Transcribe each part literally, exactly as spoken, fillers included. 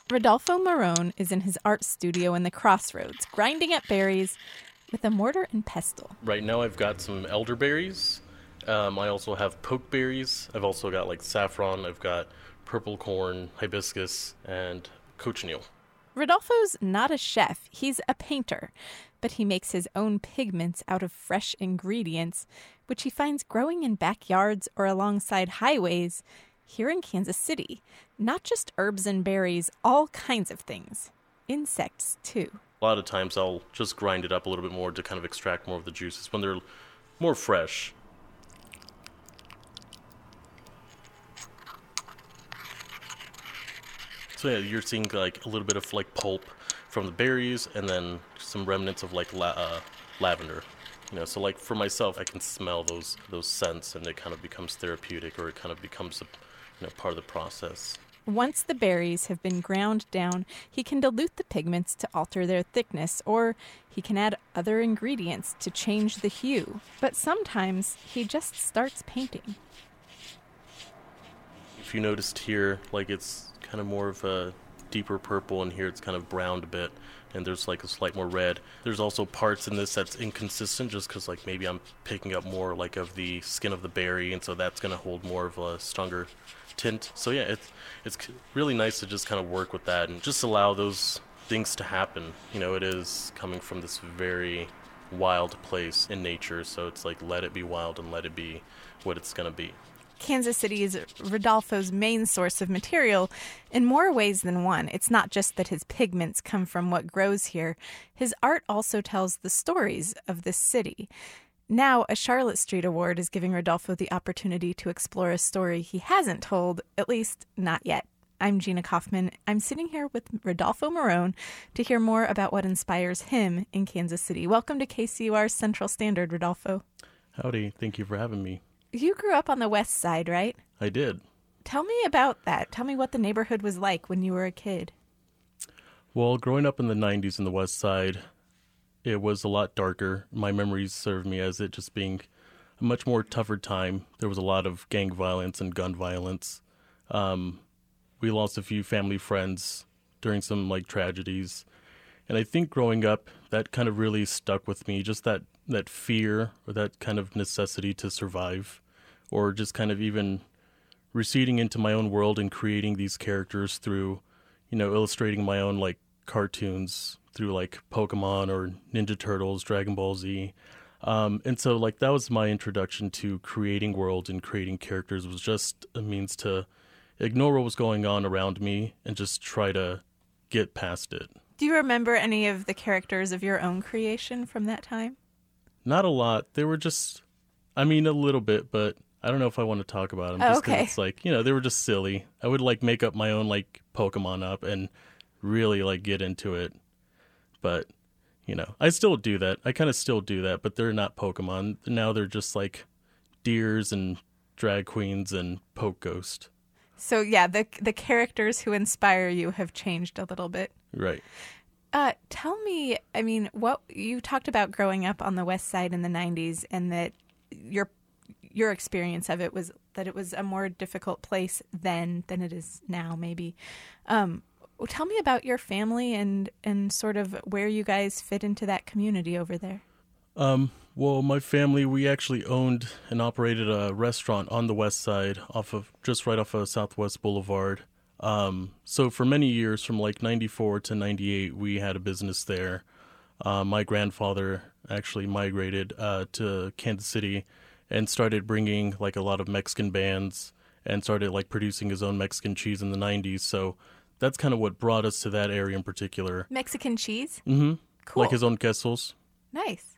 Rodolfo Marone is in his art studio in the Crossroads, grinding up berries with a mortar and pestle. Right now I've got some elderberries. Um, I also have pokeberries. I've also got like saffron. I've got purple corn, hibiscus, and cochineal. Rodolfo's not a chef. He's a painter. But he makes his own pigments out of fresh ingredients, which he finds growing in backyards or alongside highways here in Kansas City. Not just herbs and berries, all kinds of things. Insects, too. A lot of times I'll just grind it up a little bit more to kind of extract more of the juices when they're more fresh. So yeah, you're seeing like a little bit of like pulp from the berries and then some remnants of like la- uh, lavender. You know, so like for myself, I can smell those those scents and it kind of becomes therapeutic, or it kind of becomes a, you know, part of the process. Once the berries have been ground down, he can dilute the pigments to alter their thickness, or he can add other ingredients to change the hue. But sometimes he just starts painting. If you noticed here, like it's kind of more of a deeper purple, and here it's kind of browned a bit, and there's like a slight more red. There's also parts in this that's inconsistent, just because like maybe I'm picking up more like of the skin of the berry, and so that's going to hold more of a stronger tint. So yeah, it's it's really nice to just kind of work with that and just allow those things to happen. You know, it is coming from this very wild place in nature, so it's like let it be wild and let it be what it's going to be. Kansas City is Rodolfo's main source of material in more ways than one. It's not just that his pigments come from what grows here. His art also tells the stories of this city. Now, a Charlotte Street Award is giving Rodolfo the opportunity to explore a story he hasn't told, at least not yet. I'm Gina Kaufman. I'm sitting here with Rodolfo Marone to hear more about what inspires him in Kansas City. Welcome to K C U R's Central Standard, Rodolfo. Howdy. Thank you for having me. You grew up on the west side, right? I did. Tell me about that. Tell me what the neighborhood was like when you were a kid. Well, growing up in the nineties in the west side, it was a lot darker. My memories serve me as it just being a much more tougher time. There was a lot of gang violence and gun violence. Um, we lost a few family friends during some like tragedies. And I think growing up, that kind of really stuck with me, just that, that fear or that kind of necessity to survive, or just kind of even receding into my own world and creating these characters through, you know, illustrating my own like cartoons through like Pokemon or Ninja Turtles, Dragon Ball Z. Um, and so like that was my introduction to creating worlds and creating characters, was just a means to ignore what was going on around me and just try to get past it. Do you remember any of the characters of your own creation from that time? Not a lot. They were just, I mean, a little bit, but I don't know if I want to talk about them. Oh, just 'cause okay. it's like, you know, they were just silly. I would like make up my own like Pokemon up and really like get into it. But, you know, I still do that. I kind of still do that, but they're not Pokemon. Now they're just like deers and drag queens and Poke Ghost. So yeah, the the characters who inspire you have changed a little bit. Right. Uh, tell me, I mean, what you talked about growing up on the west side in the nineties, and that your your experience of it was that it was a more difficult place then than it is now, maybe. Um, tell me about your family and, and sort of where you guys fit into that community over there. Um, well, my family, we actually owned and operated a restaurant on the west side, off of just right off of Southwest Boulevard. Um, so for many years, from like ninety-four to ninety-eight, we had a business there. Uh, my grandfather actually migrated uh, to Kansas City and started bringing like a lot of Mexican bands and started like producing his own Mexican cheese in the nineties. So that's kind of what brought us to that area in particular. Mexican cheese? Mm-hmm. Cool. Like his own quesos. Nice.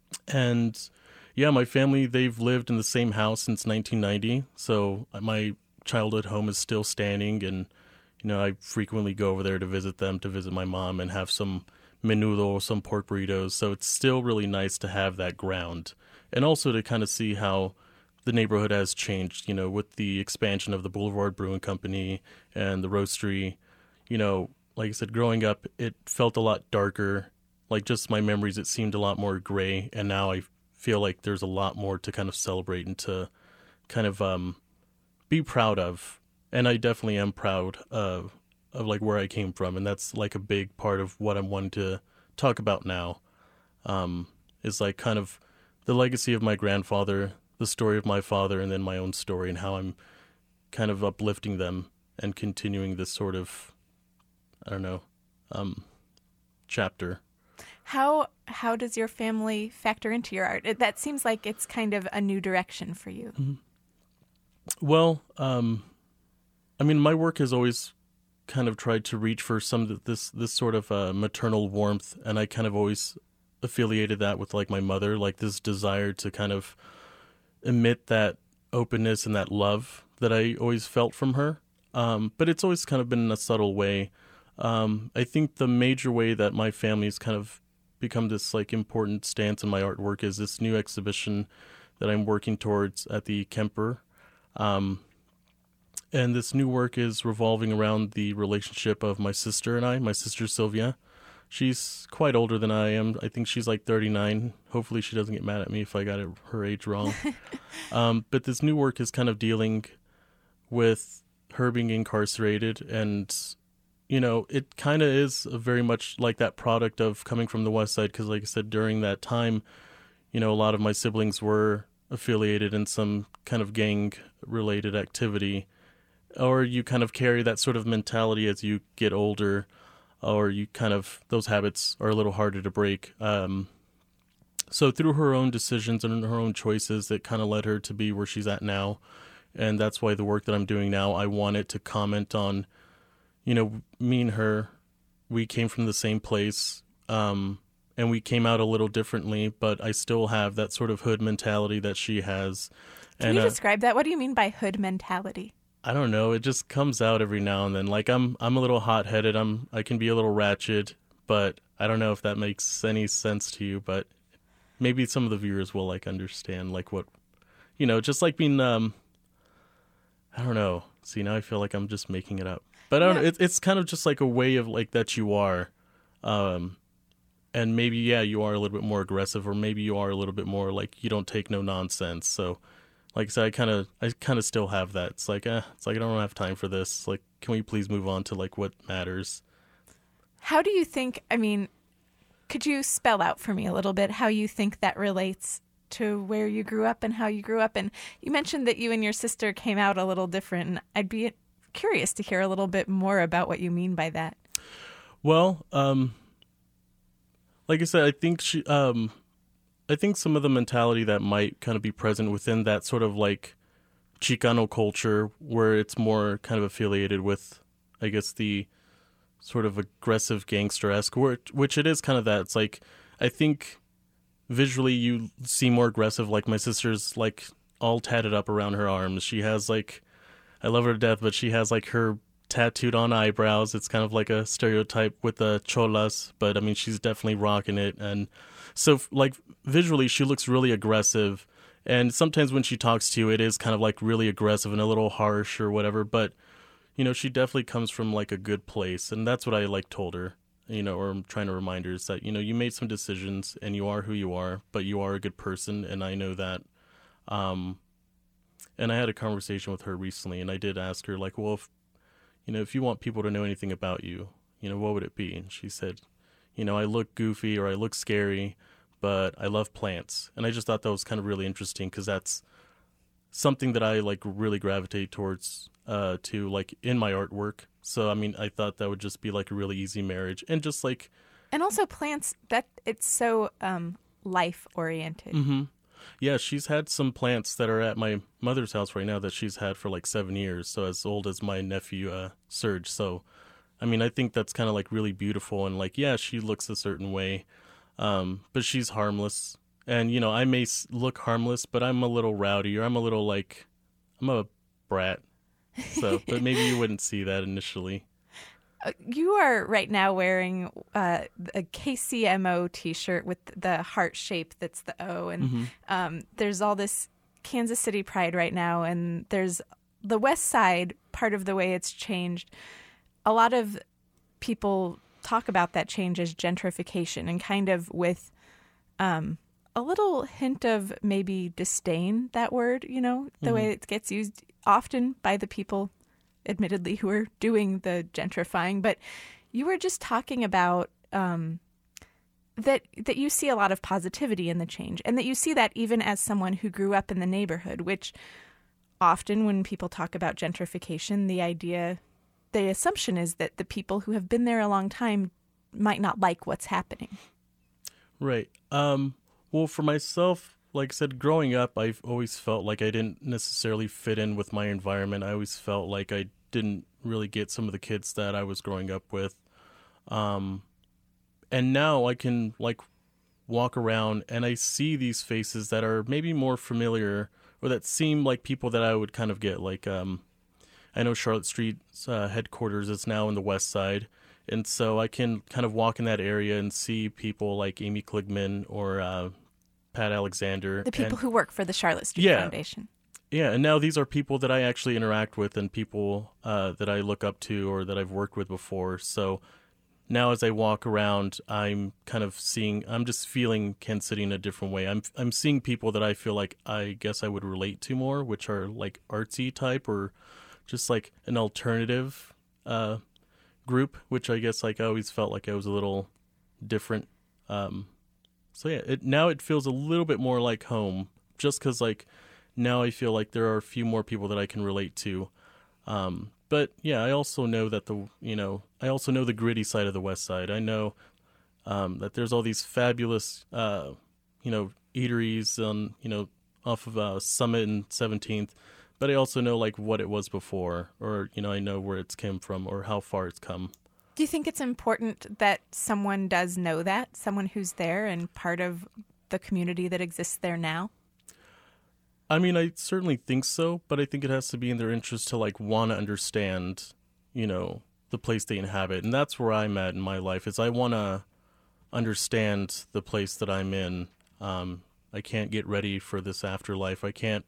And yeah, my family, they've lived in the same house since nineteen ninety. So my childhood home is still standing, and you know, I frequently go over there to visit them, to visit my mom and have some menudo, some pork burritos. So it's still really nice to have that ground, and also to kind of see how the neighborhood has changed, you know, with the expansion of the Boulevard Brewing Company and the roastery. You know, like I said, growing up, it felt a lot darker. Like just my memories, it seemed a lot more gray, and now I feel like there's a lot more to kind of celebrate and to kind of um, be proud of. And I definitely am proud of of like where I came from, and that's like a big part of what I'm wanting to talk about now. Um, is like kind of the legacy of my grandfather, the story of my father, and then my own story, and how I'm kind of uplifting them and continuing this sort of, I don't know, um, chapter. How how does your family factor into your art? It, that seems like it's kind of a new direction for you. Mm-hmm. Well, um, I mean, my work has always kind of tried to reach for some of this this sort of uh, maternal warmth, and I kind of always affiliated that with like my mother, like this desire to kind of emit that openness and that love that I always felt from her. Um, but it's always kind of been in a subtle way. Um, I think the major way that my family's kind of become this like important stance in my artwork is this new exhibition that I'm working towards at the Kemper. Um, and this new work is revolving around the relationship of my sister and I, my sister Sylvia. She's quite older than I am. I think she's like thirty-nine. Hopefully she doesn't get mad at me if I got it, her age wrong. um, but this new work is kind of dealing with her being incarcerated, and, you know, it kind of is very much like that product of coming from the West Side, because like I said, during that time, you know, a lot of my siblings were affiliated in some kind of gang-related activity, or you kind of carry that sort of mentality as you get older, or you kind of, those habits are a little harder to break. Um, so through her own decisions and her own choices, it kind of led her to be where she's at now. And that's why the work that I'm doing now, I wanted to comment on, you know, me and her, we came from the same place, um, and we came out a little differently, but I still have that sort of hood mentality that she has. Can and, you uh, describe that? What do you mean by hood mentality? I don't know. It just comes out every now and then. Like I'm, I'm a little hot-headed. I'm, I can be a little ratchet, but I don't know if that makes any sense to you. But maybe some of the viewers will like understand, like what, you know, just like being. Um, I don't know. See, now I feel like I'm just making it up. But I don't Yeah. know. It, it's kind of just like a way of like that you are, um, and maybe yeah, you are a little bit more aggressive, or maybe you are a little bit more like you don't take no nonsense. So. Like I said, I kind of, I kind of still have that. It's like, eh, it's like I don't have time for this. Like, can we please move on to like what matters? How do you think, I mean, could you spell out for me a little bit how you think that relates to where you grew up and how you grew up? And you mentioned that you and your sister came out a little different. And I'd be curious to hear a little bit more about what you mean by that. Well, um, like I said, I think she, um, I think some of the mentality that might kind of be present within that sort of like Chicano culture, where it's more kind of affiliated with, I guess, the sort of aggressive gangster-esque, which it is kind of that. It's like, I think visually you see more aggressive, like my sister's like all tatted up around her arms. She has like, I love her to death, but she has like her tattooed on eyebrows. It's kind of like a stereotype with the cholas, but I mean, she's definitely rocking it. And so like visually she looks really aggressive, and sometimes when she talks to you it is kind of like really aggressive and a little harsh or whatever, but you know, she definitely comes from like a good place, and that's what I like told her, you know, or I'm trying to remind her is that, you know, you made some decisions and you are who you are, but you are a good person, and I know that. Um, and I had a conversation with her recently, and I did ask her like, well, if, you know, if you want people to know anything about you, you know, what would it be? And she said, you know, I look goofy or I look scary, but I love plants. And I just thought that was kind of really interesting, because that's something that I like really gravitate towards uh, to like in my artwork. So, I mean, I thought that would just be like a really easy marriage, and just like. And also plants, that it's so um, life oriented. Mm-hmm. Yeah, she's had some plants that are at my mother's house right now that she's had for like seven years. So as old as my nephew, uh, Serge. So, I mean, I think that's kind of like really beautiful, and like, yeah, she looks a certain way, um, but she's harmless. And, you know, I may look harmless, but I'm a little rowdy, or I'm a little like, I'm a brat. So, but maybe you wouldn't see that initially. Uh, You are right now wearing uh, a K C M O t-shirt with the heart shape that's the O. And Mm-hmm. um, there's all this Kansas City pride right now. And there's the West Side, part of the way it's changed. A lot of people talk about that change as gentrification, and kind of with um, a little hint of maybe disdain, that word, you know, the Mm-hmm. way it gets used often by the people admittedly, who are doing the gentrifying. But you were just talking about um, that that you see a lot of positivity in the change, and that you see that even as someone who grew up in the neighborhood, which often when people talk about gentrification, the idea, the assumption is that the people who have been there a long time might not like what's happening. Right. Um, well, for myself, like I said, growing up, I've always felt like I didn't necessarily fit in with my environment. I always felt like I didn't really get some of the kids that I was growing up with. Um, and now I can like walk around and I see these faces that are maybe more familiar or that seem like people that I would kind of get. Like, um, I know Charlotte Street's uh, headquarters is now in the West Side. And so I can kind of walk in that area and see people like Amy Kligman or uh, Pat Alexander. The people and, who work for the Charlotte Street yeah, Foundation. Yeah, and now these are people that I actually interact with and people uh, that I look up to or that I've worked with before. So now as I walk around, I'm kind of seeing, I'm just feeling Kansas City in a different way. I'm I'm seeing people that I feel like I guess I would relate to more, which are like artsy type or just like an alternative uh group, which I guess like I always felt like I was a little different. Um, so yeah, it, now it feels a little bit more like home, just because like now I feel like there are a few more people that I can relate to. Um, but yeah, I also know that the you know I also know the gritty side of the West Side. I know um, that there's all these fabulous uh, you know eateries on you know off of uh, Summit and seventeenth. But I also know like what it was before, or, you know, I know where it's came from or how far it's come. Do you think it's important that someone does know that, someone who's there and part of the community that exists there now? I mean, I certainly think so, but I think it has to be in their interest to like want to understand, you know, the place they inhabit. And that's where I'm at in my life is I want to understand the place that I'm in. Um, I can't get ready for this afterlife. I can't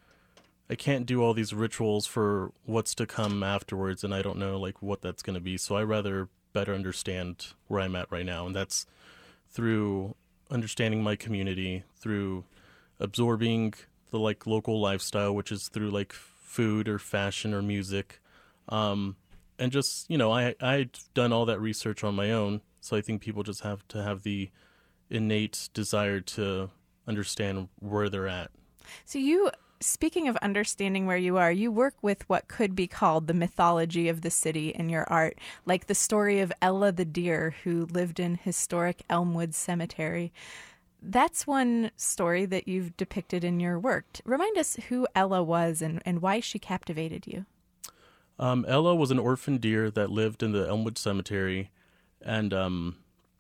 I can't do all these rituals for what's to come afterwards, and I don't know like what that's going to be. So I rather better understand where I'm at right now, and that's through understanding my community, through absorbing the like local lifestyle, which is through like food or fashion or music, um, and just you know I I've done all that research on my own. So I think people just have to have the innate desire to understand where they're at. So you. Speaking of understanding where you are, you work with what could be called the mythology of the city in your art, like the story of Ella the deer who lived in historic Elmwood Cemetery. That's one story that you've depicted in your work. Remind us who Ella was and, and why she captivated you. Um, Ella was an orphan deer that lived in the Elmwood Cemetery, and um,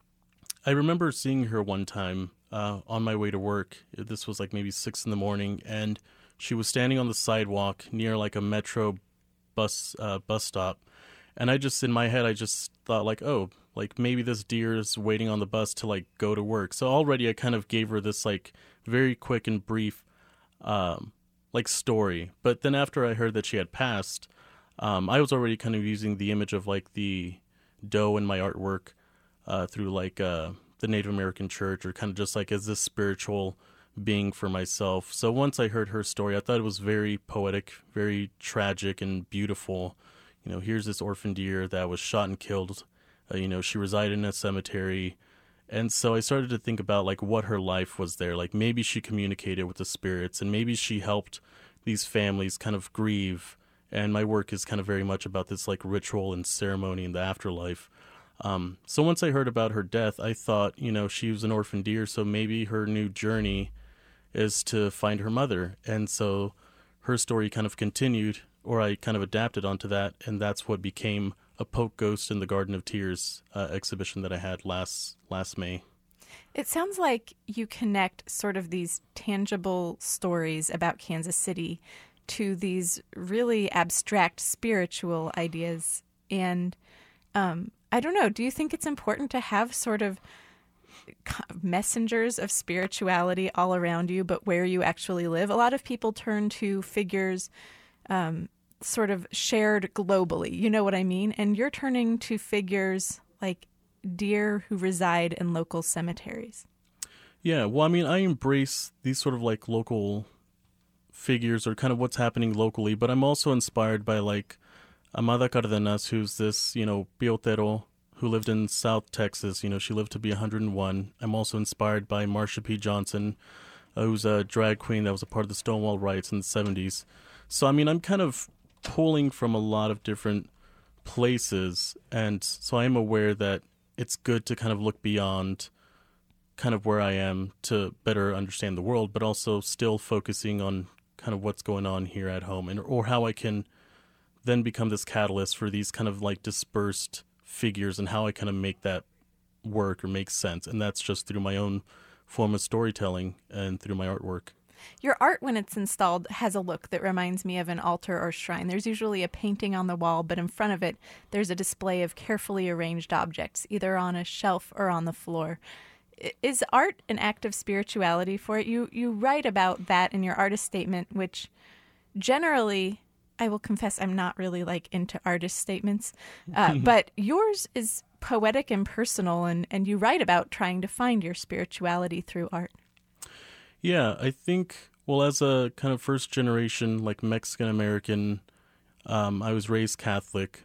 I remember seeing her one time uh, on my way to work. This was like maybe six in the morning, and she was standing on the sidewalk near like a metro bus uh, bus stop. And I just, in my head, I just thought like, oh, like maybe this deer is waiting on the bus to like go to work. So already I kind of gave her this like very quick and brief um, like story. But then after I heard that she had passed, um, I was already kind of using the image of like the doe in my artwork uh, through like uh, the Native American church, or kind of just like as this spiritual being for myself. So once I heard her story, I thought it was very poetic, very tragic and beautiful. You know, here's this orphan deer that was shot and killed. Uh, you know, she resided in a cemetery. And so I started to think about like what her life was there. Like maybe she communicated with the spirits and maybe she helped these families kind of grieve. And my work is kind of very much about this like ritual and ceremony in the afterlife. Um, so once I heard about her death, I thought, you know, she was an orphan deer, so maybe her new journey is to find her mother. And so her story kind of continued, or I kind of adapted onto that, and that's what became a Poke Ghost in the Garden of Tears uh, exhibition that I had last last May. It sounds like you connect sort of these tangible stories about Kansas City to these really abstract spiritual ideas. And um, I don't know, do you think it's important to have sort of messengers of spirituality all around you, but where you actually live? A lot of people turn to figures um, sort of shared globally. You know what I mean? And you're turning to figures like deer who reside in local cemeteries. Yeah, well, I mean, I embrace these sort of like local figures or kind of what's happening locally, but I'm also inspired by like Amada Cardenas, who's this, you know, piotero who lived in South Texas. You know, she lived to be one hundred one. I'm also inspired by Marsha P. Johnson, uh, who's a drag queen that was a part of the Stonewall riots in the seventies. So, I mean, I'm kind of pulling from a lot of different places, and so I am aware that it's good to kind of look beyond kind of where I am to better understand the world, but also still focusing on kind of what's going on here at home, and or how I can then become this catalyst for these kind of like dispersed figures and how I kind of make that work or make sense. And that's just through my own form of storytelling and through my artwork. Your art, when it's installed, has a look that reminds me of an altar or shrine. There's usually a painting on the wall, but in front of it, there's a display of carefully arranged objects, either on a shelf or on the floor. Is art an act of spirituality for it? You you write about that in your artist statement, which generally, I will confess, I'm not really like into artist statements, uh, but yours is poetic and personal, and, and you write about trying to find your spirituality through art. Yeah, I think, well, as a kind of first generation, like Mexican-American, um, I was raised Catholic,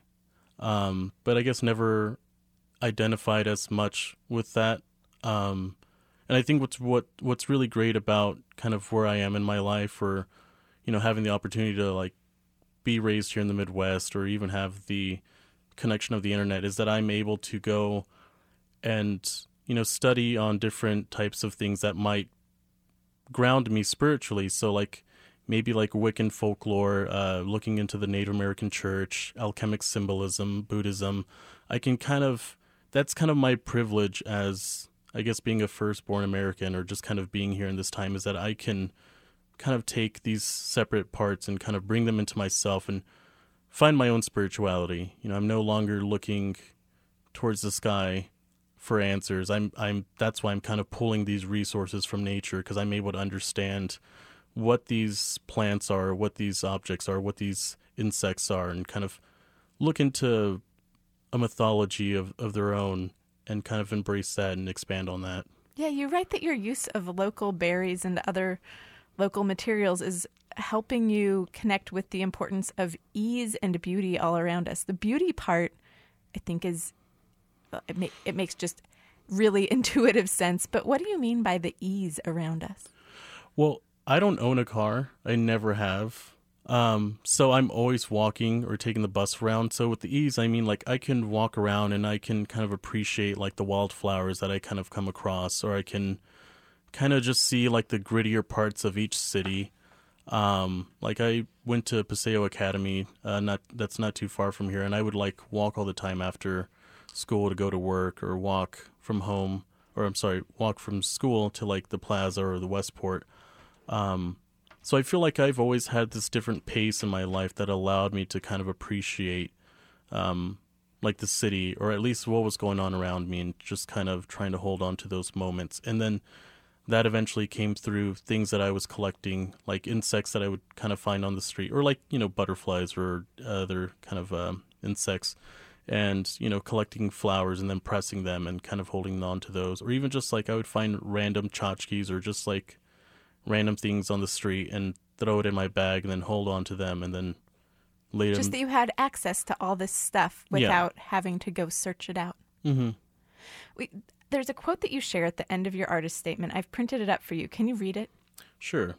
um, but I guess never identified as much with that. Um, and I think what's what what's really great about kind of where I am in my life, or, you know, having the opportunity to like be raised here in the Midwest, or even have the connection of the internet, is that I'm able to go and, you know, study on different types of things that might ground me spiritually. So like maybe like Wiccan folklore, uh, looking into the Native American church, alchemic symbolism, Buddhism. I can kind of, that's kind of my privilege as, I guess, being a firstborn American, or just kind of being here in this time, is that I can kind of take these separate parts and kind of bring them into myself and find my own spirituality. You know, I'm no longer looking towards the sky for answers. I'm, I'm, that's why I'm kind of pulling these resources from nature, because I'm able to understand what these plants are, what these objects are, what these insects are, and kind of look into a mythology of, of their own, and kind of embrace that and expand on that. Yeah, you write that your use of local berries and other local materials is helping you connect with the importance of ease and beauty all around us. The beauty part, I think, is, it, ma- it makes just really intuitive sense. But what do you mean by the ease around us? Well, I don't own a car. I never have. Um, so I'm always walking or taking the bus around. So with the ease, I mean, like, I can walk around and I can kind of appreciate like the wildflowers that I kind of come across, or I can kind of just see like the grittier parts of each city. Um, like I went to Paseo Academy, uh, not, that's not too far from here. And I would like walk all the time after school to go to work, or walk from home, or I'm sorry, walk from school to like the Plaza or the Westport. Um, So I feel like I've always had this different pace in my life that allowed me to kind of appreciate, um, like the city, or at least what was going on around me, and just kind of trying to hold on to those moments. And then that eventually came through things that I was collecting, like insects that I would kind of find on the street, or like, you know, butterflies or other kind of um, insects, and, you know, collecting flowers and then pressing them and kind of holding on to those. Or even just like I would find random tchotchkes, or just like random things on the street and throw it in my bag and then hold on to them, and then later. Just that you had access to all this stuff without yeah. having to go search it out. Mm-hmm. We, there's a quote that you share at the end of your artist statement. I've printed it up for you. Can you read it? Sure.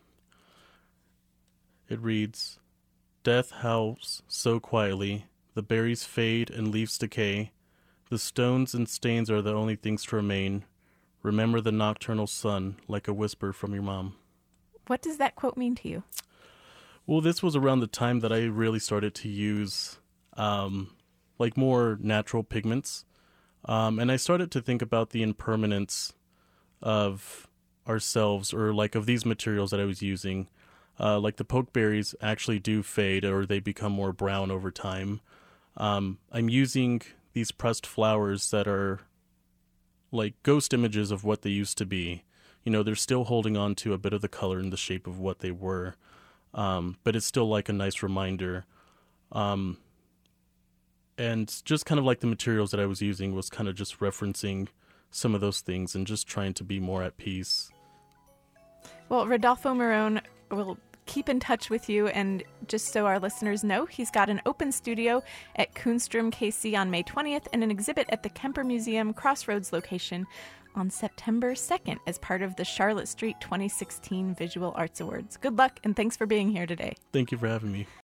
It reads, "Death howls so quietly, the berries fade and leaves decay. The stones and stains are the only things to remain. Remember the nocturnal sun like a whisper from your mom." What does that quote mean to you? Well, this was around the time that I really started to use um, like more natural pigments. Um, and I started to think about the impermanence of ourselves, or like of these materials that I was using. Uh, like the pokeberries actually do fade, or they become more brown over time. Um, I'm using these pressed flowers that are like ghost images of what they used to be. You know, they're still holding on to a bit of the color and the shape of what they were. Um, but it's still like a nice reminder. Um, and just kind of like the materials that I was using was kind of just referencing some of those things and just trying to be more at peace. Well, Rodolfo Marone, well, keep in touch with you. And just so our listeners know, he's got an open studio at Kuhnstrom K C on May twentieth and an exhibit at the Kemper Museum Crossroads location on September second as part of the Charlotte Street twenty sixteen Visual Arts Awards. Good luck, and thanks for being here today. Thank you for having me.